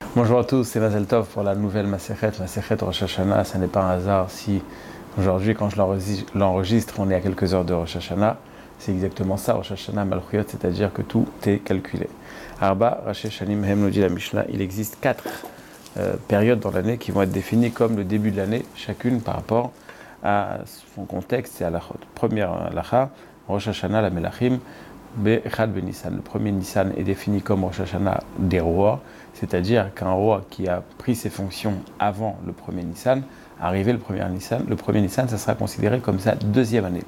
Bonjour à tous, c'est Mazel Tov pour la nouvelle Masechet Rosh Hashanah. Ce n'est pas un hasard si aujourd'hui, quand je l'enregistre, on est à quelques heures de Rosh Hashanah. C'est exactement ça, Rosh Hashanah Malchuyot, c'est-à-dire que tout est calculé. Arba, Rashi Shanim, Hem nous dit la Mishnah, il existe 4 périodes dans l'année qui vont être définies comme le début de l'année, chacune par rapport à son contexte et à l'achot. Première lacha, Rosh Hashanah la Melachim, Be'echad ben Nissan. Le premier Nissan est défini comme Rosh Hashanah des rois, c'est-à-dire qu'un roi qui a pris ses fonctions avant le premier Nissan, arrivé le premier Nissan, ça sera considéré comme sa deuxième année.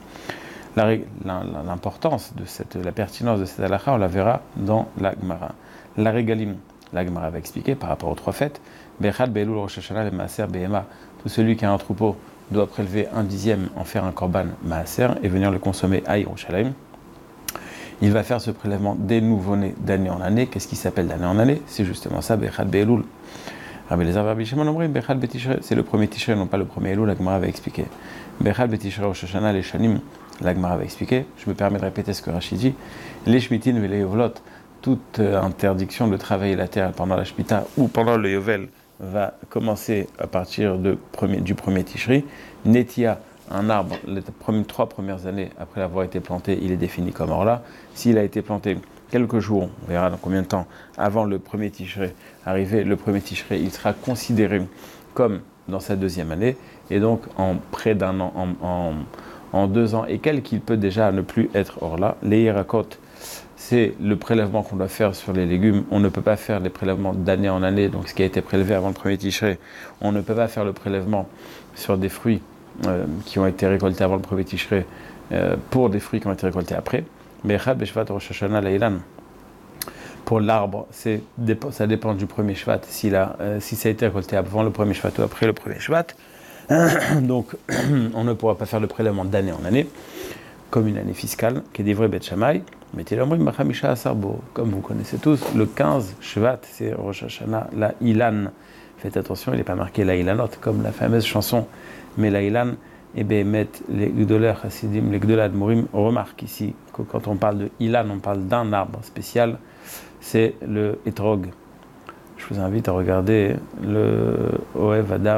L'importance de la pertinence de cette halakha, on la verra dans la Gemara. La Regalim, la Gemara va expliquer par rapport aux 3 fêtes. Be'echad be'elul Rosh Hashanah le Maaser Behema. Tout celui qui a un troupeau doit prélever 1/10, en faire un korban Maaser et venir le consommer à Yerushalayim. Il va faire ce prélèvement des nouveau-nés d'année en année. Qu'est-ce qui s'appelle d'année en année? C'est justement ça, Be'echad be'elul. Rabbi Elazar Rabbi Shimon Omrim, Be'echad be'tishrei, c'est le premier Tishrei, non pas le premier Elul, la Gemara va expliquer. Be'echad be'tishrei Rosh Hashanah les Shanim, la Gemara va expliquer. Je me permets de répéter ce que Rashi dit. Les Shmitin et les Yovlot, toute interdiction de travailler la terre pendant la Shmita ou pendant le Yovel va commencer à partir du premier Tishrei. Netia, un arbre, les 3 premières années après l'avoir été planté, il est défini comme orla. S'il a été planté quelques jours, on verra dans combien de temps, avant le premier Tishrei arrivé, le premier Tishrei, il sera considéré comme dans sa deuxième année, et donc en près d'un an, en 2 ans et quelques, il peut déjà ne plus être orla. Les Yerakot, c'est le prélèvement qu'on doit faire sur les légumes. On ne peut pas faire les prélèvements d'année en année, donc ce qui a été prélevé avant le premier Tishrei, on ne peut pas faire le prélèvement sur des fruits qui ont été récoltés avant le premier Tishrei pour des fruits qui ont été récoltés après. Be'echad be'shvat Rosh Hashanah la'ilan. Pour l'arbre, ça dépend du premier Shvat, si ça a été récolté avant le premier Shvat ou après le premier Shvat. Donc, on ne pourra pas faire le prélèvement d'année en année, comme une année fiscale, qui est des vrais Bet Shammai. Comme vous connaissez tous, le 15 Shvat, c'est Rosh Hashanah la Ilan. Faites attention, il n'est pas marqué la Ilanot, comme la fameuse chanson, mais la Ilan, et Behemet, les Gdoler Hasidim, les Gdoler Admorim remarquent ici que quand on parle de Ilan, on parle d'un arbre spécial, c'est le Etrog. Je vous invite à regarder le Oev Adam,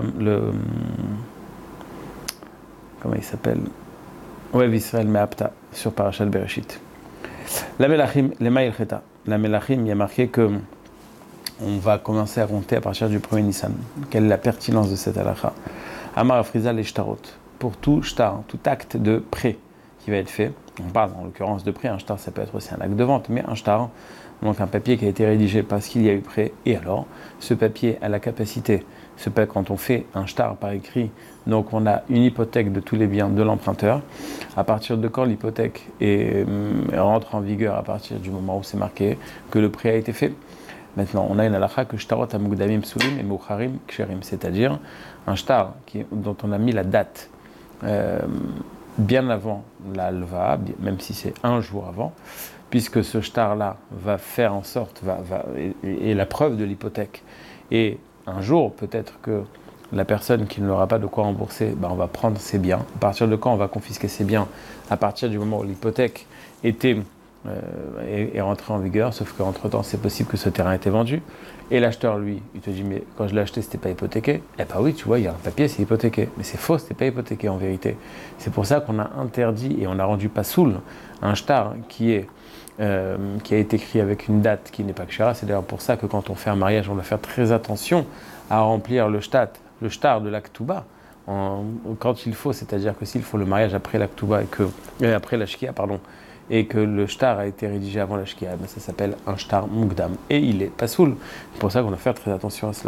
comment il s'appelle? Oev Israël Me'apta, sur Parashat Bereshit. La Melachim, les Ma'il Cheta. La Melachim, il y a marqué que on va commencer à compter à partir du premier Nissan. Quelle est la pertinence de cette halakha? Amar Afriza les shtarot. Pour tout shtar, tout acte de prêt qui va être fait, on parle en l'occurrence de prêt, un shtar ça peut être aussi un acte de vente, mais un shtar, donc un papier qui a été rédigé parce qu'il y a eu prêt, et alors, ce papier a la capacité, quand on fait un shtar par écrit, donc on a une hypothèque de tous les biens de l'emprunteur, à partir de quand l'hypothèque rentre en vigueur, à partir du moment où c'est marqué que le prêt a été fait. Maintenant, on a une halakha que shtarot amugdamim psulim et moucharim ksherim, c'est-à-dire un shtar dont on a mis la date bien avant la halva, même si c'est un jour avant, puisque ce shtar-là va faire en sorte, et la preuve de l'hypothèque. Et un jour, peut-être que la personne qui ne l'aura pas de quoi rembourser, on va prendre ses biens. À partir de quand on va confisquer ses biens? À partir du moment où l'hypothèque est rentré en vigueur, sauf qu'entre-temps, c'est possible que ce terrain ait été vendu. Et l'acheteur, lui, il te dit, mais quand je l'ai acheté, c'était pas hypothéqué. Eh bien oui, tu vois, il y a un papier, c'est hypothéqué. Mais c'est faux, c'était pas hypothéqué en vérité. C'est pour ça qu'on a interdit et on a rendu pasoul un shtar qui a été écrit avec une date qui n'est pas kshara. C'est d'ailleurs pour ça que quand on fait un mariage, on doit faire très attention à remplir le shtar de l'aktuba quand il faut, c'est-à-dire que s'il faut le mariage après l'aktuba après la shkia, et que le shtar a été rédigé avant la shkia, ça s'appelle un shtar mugdam, et il est pasoul. C'est pour ça qu'on doit faire très attention à cela.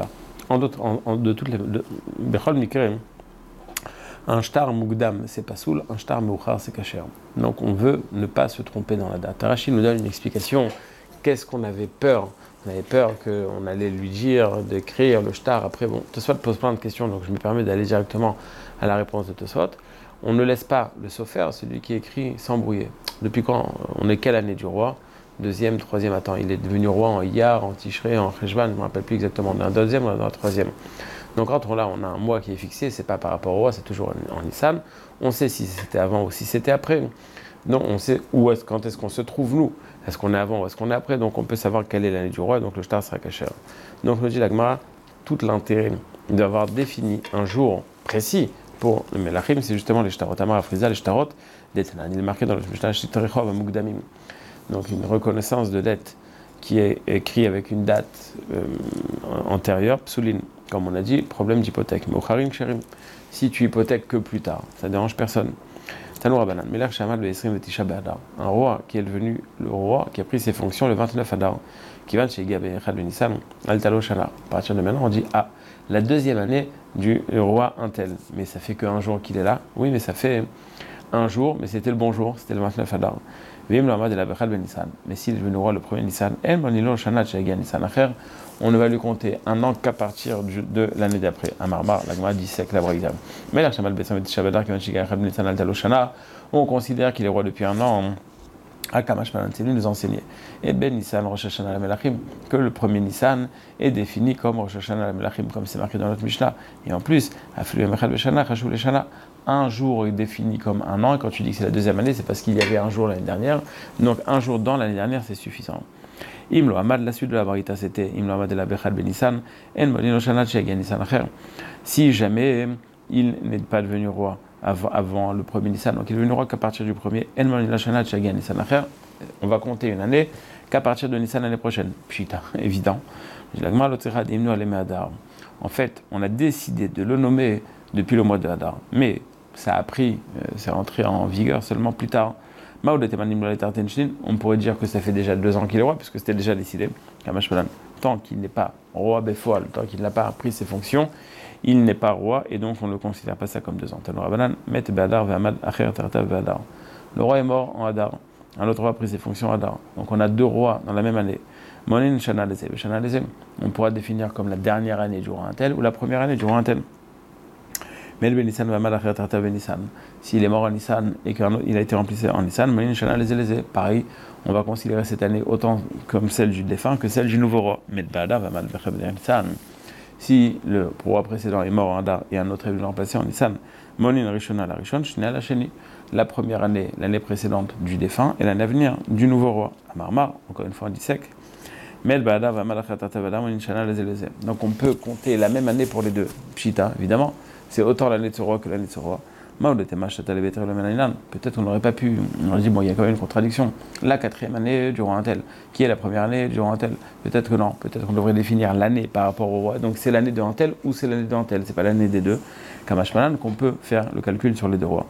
Bechol Mikre, un shtar mugdam c'est pasoul, un shtar meuchar c'est kasher. Donc on veut ne pas se tromper dans la date. Rashi nous donne une explication. Qu'est-ce qu'on avait peur? On avait peur qu'on allait lui dire d'écrire le shtar après. Bon, Tosfot pose plein de questions, donc je me permets d'aller directement à la réponse de Tosfot. On ne laisse pas le sofer, celui qui écrit, s'embrouiller. Depuis quand? On est quelle année du roi? Deuxième, troisième, attends, il est devenu roi en Iyar, en Tishrei, en Cheshvan, je ne me rappelle plus exactement, dans un deuxième ou dans un troisième. Donc quand on a un mois qui est fixé, c'est pas par rapport au roi, c'est toujours en Nissan. On sait si c'était avant ou si c'était après. Non, on sait quand est-ce qu'on se trouve nous. est-ce qu'on est avant ou est-ce qu'on est après, donc on peut savoir quelle est l'année du roi, donc le shtar sera caché. Donc nous dit la Gemara, tout l'intérêt d'avoir défini un jour précis pour le Melachim, c'est justement les shtarot, Amar Afriza, les shtarot, d'Etnan. Il est marqué dans le Mishnah Shitrichov Mukdamim. Donc une reconnaissance de dette qui est écrite avec une date antérieure, psoulin, comme on a dit, problème d'hypothèque. Mocharim Sherim, si tu hypothèques que plus tard, ça ne dérange personne. Tanou Rabanan, Melech Shamad le Esrim Vetisha Be'adar, un roi qui est devenu le roi qui a pris ses fonctions le 29 Adar, qui va chez Gabé Echad Benissan, Altalo Shana. À partir de maintenant, on dit la deuxième année du roi Intel. Mais ça fait qu'un jour qu'il est là. Oui, mais ça fait un jour, mais c'était le bon jour, c'était le 29 Adar. Vim Lamad el Abechad Ben Nissan. Mais s'il est devenu roi le premier Nissan, El Manilo Shana Tchagia Nissan Acher, on ne va lui compter un an qu'à partir de l'année d'après. À Marmar, la Gemara dit sec la Braïda. Mais la Shamal Bessam et Shabadar qui va chez Echad Ben Nissan Altalo Shana, on considère qu'il est roi depuis un an. À Kamash Palan, c'est lui nous enseigner. Et Ben Nissan Rosh Hashanah la Melachim, que le premier Nissan est défini comme Rosh Hashanah la Melachim, comme c'est marqué dans notre Mishnah. Et en plus, un jour est défini comme un an, et quand tu dis que c'est la deuxième année, c'est parce qu'il y avait un jour l'année dernière. Donc un jour dans l'année dernière, c'est suffisant. Imlo Hamad, la suite de la Barita, c'était Imlo Hamad de la Bechad Ben Nissan, En Molino Shanat Shegan Nissan Acher. Si jamais il n'est pas devenu roi avant le premier Nissan, donc il est devenu roi qu'à partir du premier, on va compter une année qu'à partir de Nissan l'année prochaine. Pshita, évident. En fait, on a décidé de le nommer depuis le mois de Hadar, mais ça a pris, c'est rentré en vigueur seulement plus tard. On pourrait dire que ça fait déjà 2 ans qu'il est roi, puisque c'était déjà décidé. Tant qu'il n'est pas roi Befoal, tant qu'il n'a pas pris ses fonctions, il n'est pas roi, et donc on ne le considère pas ça comme 2 ans. Le roi est mort en Hadar, un autre roi a pris ses fonctions en Hadar. Donc on a 2 rois dans la même année. On pourra définir comme la dernière année du roi Intel ou la première année du roi Intel. Mais le Nissan va mal Nissan. S'il est mort en Nissan et qu'il a été remplacé en Nissan, pareil, on va considérer cette année autant comme celle du défunt que celle du nouveau roi. Mais Bada va mal Nissan. Si le roi précédent est mort en Hadar et un autre est venu le remplacer en Nissan, Monin Rishona la Rishon, Shnia la Sheni. La première année, l'année précédente du défunt et l'année à venir du nouveau roi. À Marmar, encore une fois on dit sec. Donc on peut compter la même année pour les deux. Pshita, évidemment, c'est autant l'année de ce roi que l'année de ce roi. Peut-être qu'on n'aurait pas pu. On a dit, bon, il y a quand même une contradiction. La 4e année du roi Intel, qui est la première année du roi Intel? Peut-être que non. Peut-être qu'on devrait définir l'année par rapport au roi. Donc c'est l'année de Intel ou c'est l'année de Intel. C'est pas l'année des deux. Kamashmalan, qu'on peut faire le calcul sur les 2 rois.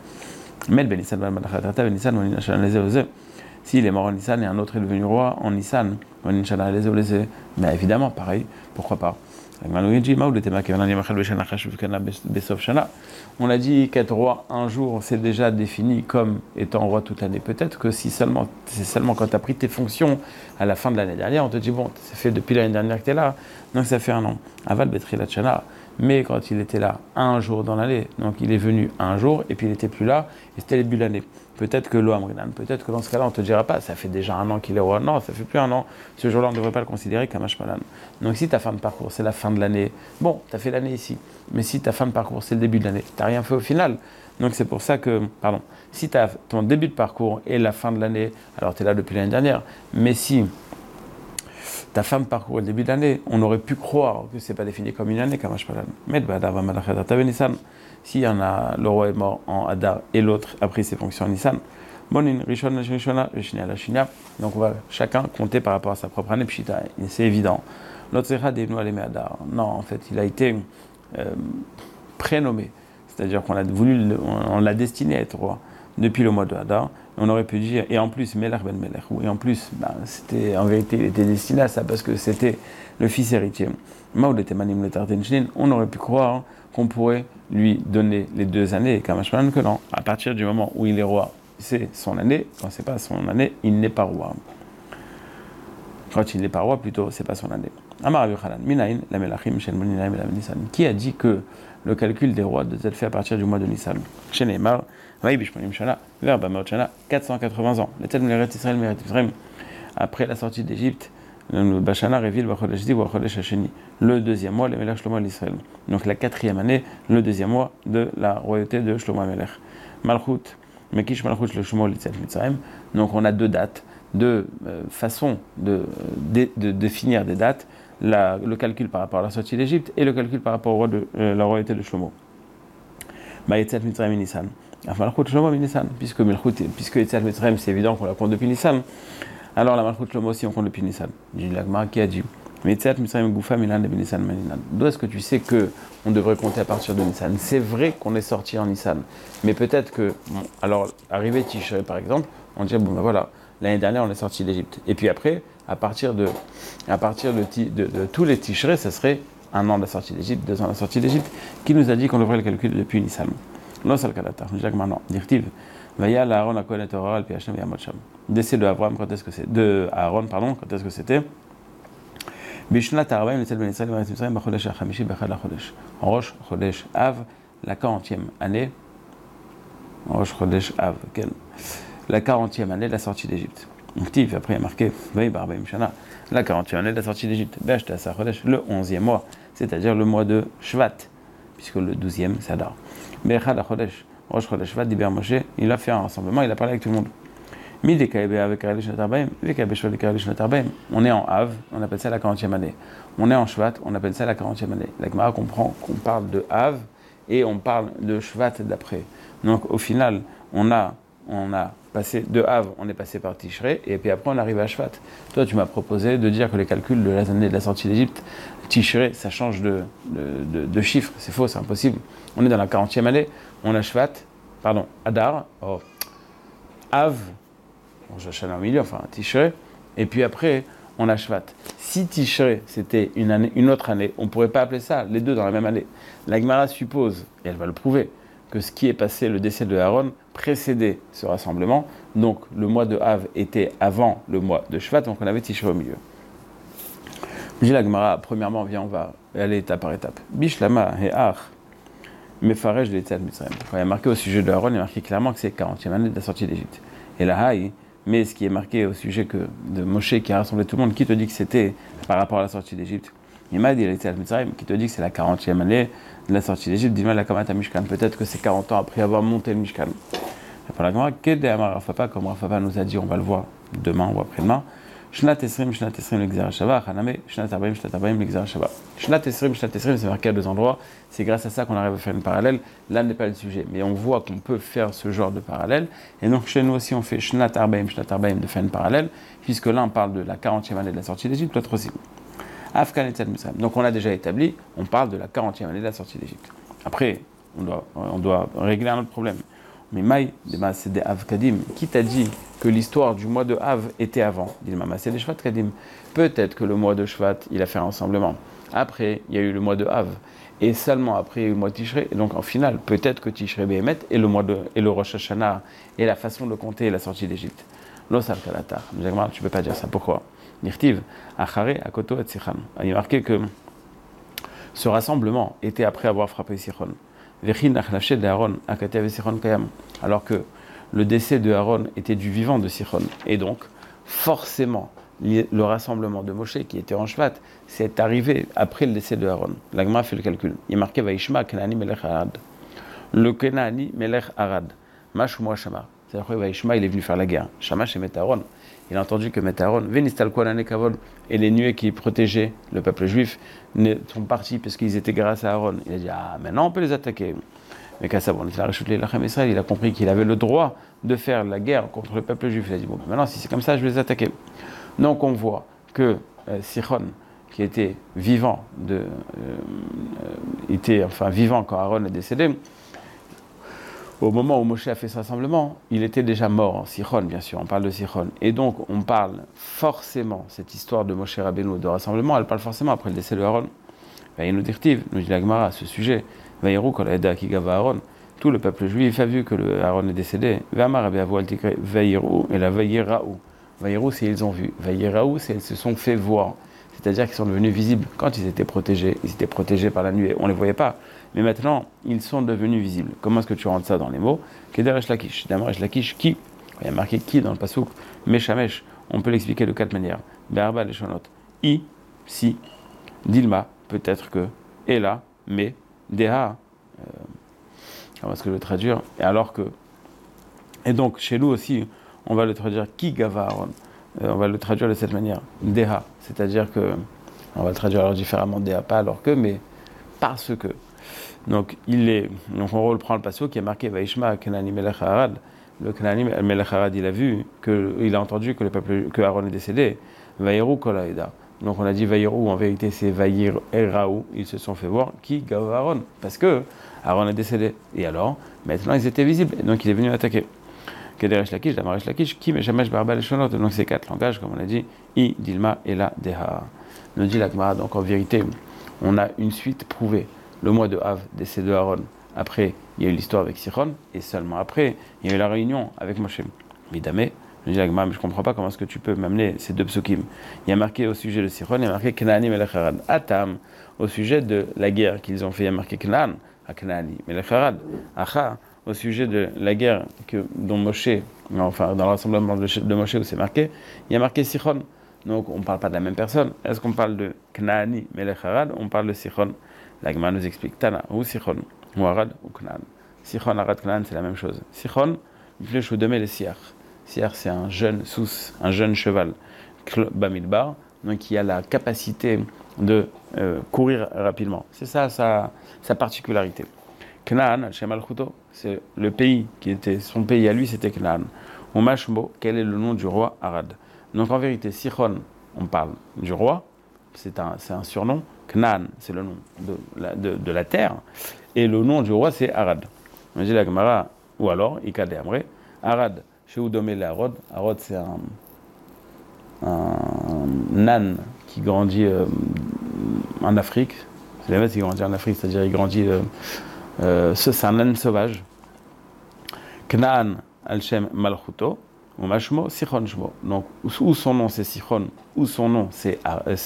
S'il est mort en Nissan et un autre est devenu roi en Nissan, mais évidemment, pareil, pourquoi pas. On a dit qu'être roi un jour, c'est déjà défini comme étant roi toute l'année. Peut-être que si seulement, c'est seulement quand tu as pris tes fonctions à la fin de l'année dernière, on te dit, bon, ça fait depuis l'année dernière que tu es là, donc ça fait un an. Aval Betri Lachana. Mais quand il était là un jour dans l'année, donc il est venu un jour et puis il n'était plus là, et c'était le début de l'année. Peut-être que l'Oamrinan, peut-être que dans ce cas-là, on ne te dira pas, ça fait déjà un an qu'il est roi. Non, ça fait plus un an. Ce jour-là, on ne devrait pas le considérer comme Ashmalan. Donc si ta fin de parcours, c'est la fin de l'année, bon, tu as fait l'année ici. Mais si ta fin de parcours, c'est le début de l'année, tu n'as rien fait au final. Donc c'est pour ça que, si ton début de parcours est la fin de l'année, alors tu es là depuis l'année dernière. Mais si ta fin de parcours au début de l'année, on aurait pu croire que ce n'est pas défini comme une année, comme Ashmalan. S'il y en a, le roi est mort en Hadar et l'autre a pris ses fonctions en Nissan, donc on va chacun compter par rapport à sa propre année, pshita, c'est évident. L'autre non, en fait, il a été prénommé, c'est-à-dire on l'a destiné à être roi depuis le mois de Hadar. On aurait pu dire, et en plus, Melech ben Melech, et en plus, c'était, en vérité, il était destiné à ça parce que c'était le fils héritier. On aurait pu croire qu'on pourrait lui donner les 2 années, et Kamashmalan que non. À partir du moment où il est roi, c'est son année. Quand c'est pas son année, il n'est pas roi. Quand il n'est pas roi, plutôt, c'est pas son année. Amar Yochanan, Minaïn, la Melachim, Shen Boninaim, la Nissan. Qui a dit que le calcul des rois doit être fait à partir du mois de Nissan? Shen Eimar, Vaï Bishmonim Shana, Ver Bamaot Shana, 480 ans. Le tel Meret Israël, après la sortie d'Égypte, le Bashana Revil, Bachodesh Di, Bachodesh Hasheni. Le 2e mois, le Melech Shlomo l'Israël. Donc la 4e année, le 2e mois de la royauté de Shlomo Melech. Malchut, Mekish Malchut Shlomo l'Itziat Mitzrayim. Donc on a 2 dates de façon de définir des dates, le calcul par rapport à la sortie d'Égypte et le calcul par rapport au roi la royauté de Shlomo. Yetziat Mitzrayim et Nissan. Malchut Shlomo et Nissan, puisque Yetziat Mitzrayim, c'est évident qu'on la compte depuis Nissan, alors la Malchut Shlomo aussi on compte depuis Nissan. Dit la Gemara qui a dit Yetziat Mitzrayim Goufa Milan de Nissan Maninan. D'où est-ce que tu sais qu'on devrait compter à partir de Nissan? C'est vrai qu'on est sorti en Nissan, mais peut-être que, alors arrivé Tishrei par exemple, on dirait bon ben voilà, l'année dernière on est sorti d'Égypte. Et puis après, à partir de tous les Tishrei, ça serait 1 an de la sortie d'Égypte, 2 ans de la sortie d'Égypte, qui nous a dit qu'on devrait le calculer depuis Nissan. Non, c'est le Kalata. Jacques maintenant, dirtiv. Vaya la Aaron a connaît Torah, le Piachem et Amotcham. Décès de Abraham, quand est-ce que c'est? De Aaron, pardon, quand est-ce que c'était? Bishnat Arbaim, le Tel Ben Israël, Marit Mitzrayim, Bachodesh Achamishi, Bechad Lachodesh. En Rosh Chodesh Av, la 40e année. En Rosh Chodesh Av, la 40e année de la sortie d'Égypte. Dirtiv, après il y a marqué, Vaya Barbaim Shana, la 40e année de la sortie d'Égypte. Bechta Sachodesh, le 11e mois, c'est-à-dire le mois de Shvat, puisque le 12e, c'est Adar. Bechad Lachodesh. Rosh Chodesh Shvat, Diber Moshe, il a fait un rassemblement, il a parlé avec tout le monde. On est en Av, on appelle ça la 40e année. On est en Shvat, on appelle ça la 40e année. La Gemara comprend qu'on parle de Av et on parle de Shvat d'après. Donc au final, on a passé de Av, on est passé par Tishrei, et puis après on arrive à Shvat. Toi, tu m'as proposé de dire que les calculs de la année de la sortie d'Égypte, Tishrei, ça change de chiffre. C'est faux, c'est impossible. On est dans la 40e année, on a Adar, Av, Rosh au milieu, enfin Tishrei, et puis après on a Shvat. Si Tishrei c'était une autre année, on ne pourrait pas appeler ça les deux dans la même année. La Gemara suppose, et elle va le prouver, que ce qui est passé, le décès de Aaron, précédait ce rassemblement, donc le mois de Av était avant le mois de Shvat, donc on avait Tishrei au milieu. Dis la Gemara, premièrement, viens, on va aller étape par étape. Bishlama he'ach mefaresh de Yetziat Mitzrayim. Quand il y a marqué au sujet de Aaron, il y a marqué clairement que c'est 40e année de la sortie d'Égypte. Et la haï, mais ce qui est marqué au sujet de Moshe qui a rassemblé tout le monde, qui te dit que c'était par rapport à la sortie d'Égypte? Il m'a dit, qui te dit que c'est la 40e année de la sortie d'Égypte, dis-moi la Kamata Mishkan, peut-être que c'est 40 ans après avoir monté le Mishkan. Pour la Gemara, comme Rafapa nous a dit, on va le voir demain ou après-demain, Shnat Esrim, l'Exer Shava, Haname, Shnat Arbaim, l'Exer Shava. Shnat Esrim, c'est marqué à 2 endroits, c'est grâce à ça qu'on arrive à faire une parallèle. Là n'est pas le sujet, mais on voit qu'on peut faire ce genre de parallèle, et donc chez nous aussi on fait Shnat Arbaim, de faire une parallèle, puisque l'un parle de la 40e année de la sortie d'Égypte, l'autre aussi. Afkan et Mitzrayim. Donc on a déjà établi, on parle de la 40e année de la sortie d'Égypte. Après, on doit régler un autre problème. Mais Maï, c'est des Av Kadim. Qui t'a dit que l'histoire du mois de Av était avant? C'est des Shvat Kadim. Peut-être que le mois de Shvat, il a fait un rassemblement. Après, il y a eu le mois de Av. Et seulement après, il y a eu le mois de Tishrei. Et donc, en final, peut-être que Tishrei Behemet et le Rosh Hashanah et la façon de compter la sortie d'Égypte. L'Osal Kalatar. Tu ne peux pas dire ça. Pourquoi? Nirtiv, Achare, Akoto et Sichon. Il est marqué que ce rassemblement était après avoir frappé Sichon. Alors que le décès de Aaron était du vivant de Sichon. Et donc, forcément, le rassemblement de Moshe, qui était en Shvat, c'est arrivé après le décès de Aaron. La Gemara fait le calcul. Il est marqué Vaishma Kenani Melech Arad. Le Kenani Melech Arad. Mashmoa Shama. C'est-à-dire que Vaishma, il est venu faire la guerre. Shama chez Aaron. Il a entendu que Aaron, Venistal Kwanane Kavod, et les nuées qui protégeaient le peuple juif sont partis parce qu'ils étaient grâce à Aaron. Il a dit, maintenant on peut les attaquer. Mais Kassabon, il a compris qu'il avait le droit de faire la guerre contre le peuple juif. Il a dit, bon, maintenant si c'est comme ça, je vais les attaquer. Donc on voit que Sichon, qui était vivant, vivant quand Aaron est décédé, au moment où Moshe a fait ce rassemblement, il était déjà mort, Sichon bien sûr, on parle de Sichon. Et donc on parle forcément, cette histoire de Moshe Rabbeinu, de rassemblement, elle parle forcément après le décès de Aaron. Nous dit la Gemara à ce sujet, Vaïrou, quand la qui gava Aaron, tout le peuple juif a vu que Aaron est décédé. Vaïrou, et la Vaïraou. Vaïrou, c'est ils ont vu. Vaïraou, c'est ils se sont fait voir. C'est-à-dire qu'ils sont devenus visibles. Quand ils étaient protégés par la nuée, on ne les voyait pas. Mais maintenant, ils sont devenus visibles. Comment est-ce que tu rentres ça dans les mots? Kederesh Lakish. D'Amresh Lakish, qui? Il y a marqué qui dans le pasouk? Meshamesh. On peut l'expliquer de 4 manières. Berba Leshonot. I, si. Dilma, peut-être que. Et là, mais. Deha. Comment est-ce que je vais le traduire? Et alors que. Et donc, chez nous aussi, on va le traduire qui gava Aaron. on va le traduire de cette manière. Deha, c'est-à-dire que, on va le traduire alors différemment, Deha, pas alors que, mais parce que. Donc on reprend le passage qui est marqué Vaishma Kenani Melech Harad. Le Kenani Melech Harad, il a entendu que le peuple, que Aaron est décédé. Vaïrou Kolaïda. Donc on a dit Vaïrou, en vérité c'est Vaïr Eraou, ils se sont fait voir qui Gav Aaron, parce que Aaron est décédé. Et alors, maintenant ils étaient visibles, et donc il est venu attaquer. Kederesh Lakish, Damarish Lakish, Kim et Shamash Barbal Shonot. Donc ces 4 langages, comme on a dit, I, Dilma et la Deha. Nous dit la Gemara, donc en vérité, on a une suite prouvée. Le mois de Av, décès de Aaron. Après, il y a eu l'histoire avec Sichon, et seulement après, il y a eu la réunion avec Moshe. Midame, je dis la Gemara, mais je ne comprends pas comment est-ce que tu peux m'amener ces 2 psukim. Il y a marqué au sujet de Sichon, il y a marqué Knaani Melech Harad. Atam, au sujet de la guerre qu'ils ont fait, il y a marqué Knaan, à Knaani Melech Harad. Acha, au sujet de la guerre dont Moshe, enfin dans l'ensemble de Moshe où c'est marqué, il y a marqué Sichon. Donc on ne parle pas de la même personne. Est-ce qu'on parle de Knaani Melech Harad, on parle de Sichon? La Gemara nous explique Tana, ou Sichon, ou Arad, ou Knaan. Sichon, Arad, Knaan, c'est la même chose. Sichon, il flèche au demi le Siach. Siach, c'est un jeune cheval, Bamidbar, donc qui a la capacité de courir rapidement. C'est ça sa particularité. Knaan, Shem al-Khuto, c'est le pays qui était, son pays à lui, c'était Knaan. Ou Mashmo, quel est le nom du roi Arad? Donc en vérité, Sichon, on parle du roi, c'est un surnom. Knaan, c'est le nom de la terre, et le nom du roi, c'est Arad. On dit la Gemara, ou alors, Ikade Amre, Arad, chez Oudomé le Arod. Arod, c'est un âne qui grandit en Afrique. C'est les mecs qui grandit en Afrique, c'est-à-dire il grandit. C'est un âne sauvage. Knaan, Al-Shem Malchuto. Ou Mashmo, Sichon Shmo. Donc, où son nom c'est Sichon, où son nom c'est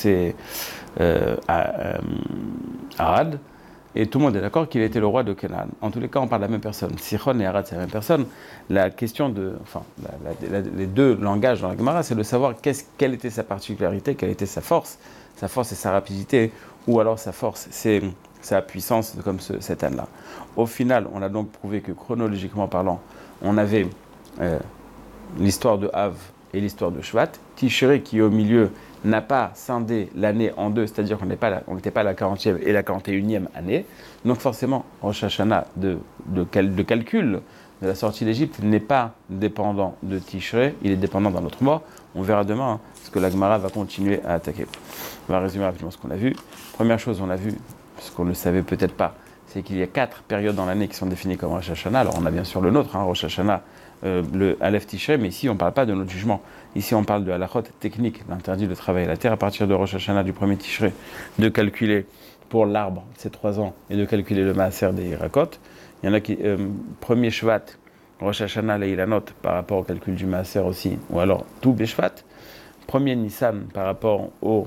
Arad, et tout le monde est d'accord qu'il était le roi de Canaan. En tous les cas, on parle de la même personne. Sichon et Arad, c'est la même personne. La question les 2 langages dans la Gemara, c'est de savoir quelle était sa particularité, quelle était sa force. Sa force, c'est sa rapidité, ou alors sa force, c'est sa puissance, comme cet âne-là. Au final, on a donc prouvé que chronologiquement parlant, on avait l'histoire de Av et l'histoire de Shvat. Tishré, qui au milieu n'a pas scindé l'année en 2, c'est-à-dire qu'on n'était pas à la 40e et la 41e année. Donc forcément, Rosh Hashanah de calcul de la sortie d'Égypte n'est pas dépendant de Tishré, il est dépendant d'un autre mois. On verra demain ce que la Gemara va continuer à attaquer. On va résumer rapidement ce qu'on a vu. Première chose, on a vu, ce qu'on ne savait peut-être pas, c'est qu'il y a 4 périodes dans l'année qui sont définies comme Rosh Hashanah. Alors on a bien sûr le nôtre, Rosh Hashanah, le Aleph Tishrei, mais ici on ne parle pas de notre jugement. Ici on parle de halachot technique, l'interdit de travailler la terre à partir de Rosh Hashanah du premier Tishrei, de calculer pour l'arbre ces 3 ans et de calculer le maaser des Hirakot. Il y en a qui, premier Shvat, Rosh Hashanah, Leilanot, par rapport au calcul du maaser aussi, ou alors tout Beshvat. Premier Nissan par rapport au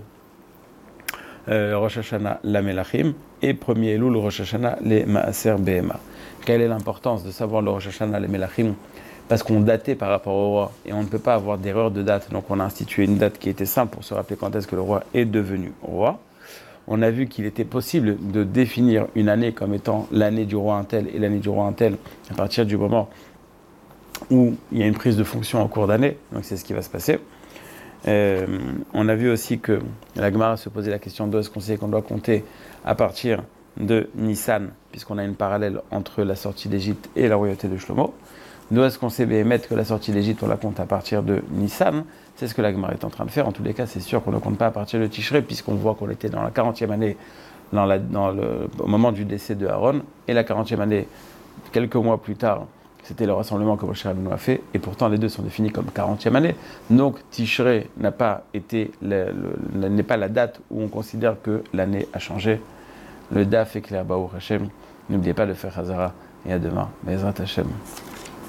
Rosh Hashanah, la Melachim, et premier Elul, Rosh Hashanah, les Maaser Behema. Quelle est l'importance de savoir le Rosh Hashanah, les Melachim? Parce qu'on datait par rapport au roi, et on ne peut pas avoir d'erreur de date, donc on a institué une date qui était simple pour se rappeler quand est-ce que le roi est devenu roi. On a vu qu'il était possible de définir une année comme étant l'année du roi untel et l'année du roi untel à partir du moment où il y a une prise de fonction en cours d'année, donc c'est ce qui va se passer. On a vu aussi que la Gemara se posait la question de est-ce qu'on sait qu'on doit compter à partir de Nissan, puisqu'on a une parallèle entre la sortie d'Égypte et la royauté de Shlomo. D'où est-ce qu'on sait béhémettre que la sortie d'Égypte, on la compte à partir de Nissan? C'est ce que la Gemara est en train de faire. En tous les cas, c'est sûr qu'on ne compte pas à partir de Tishré, puisqu'on voit qu'on était dans la 40e année au moment du décès de Aaron, et la 40e année, quelques mois plus tard, c'était le rassemblement que Moshe Rabbeinu a fait, et pourtant les deux sont définis comme 40e année. Donc Tishré n'est pas la date où on considère que l'année a changé. Le DAF est clair, Baruch Hashem. N'oubliez pas de faire Hazara, et à demain. Bezrat Hashem.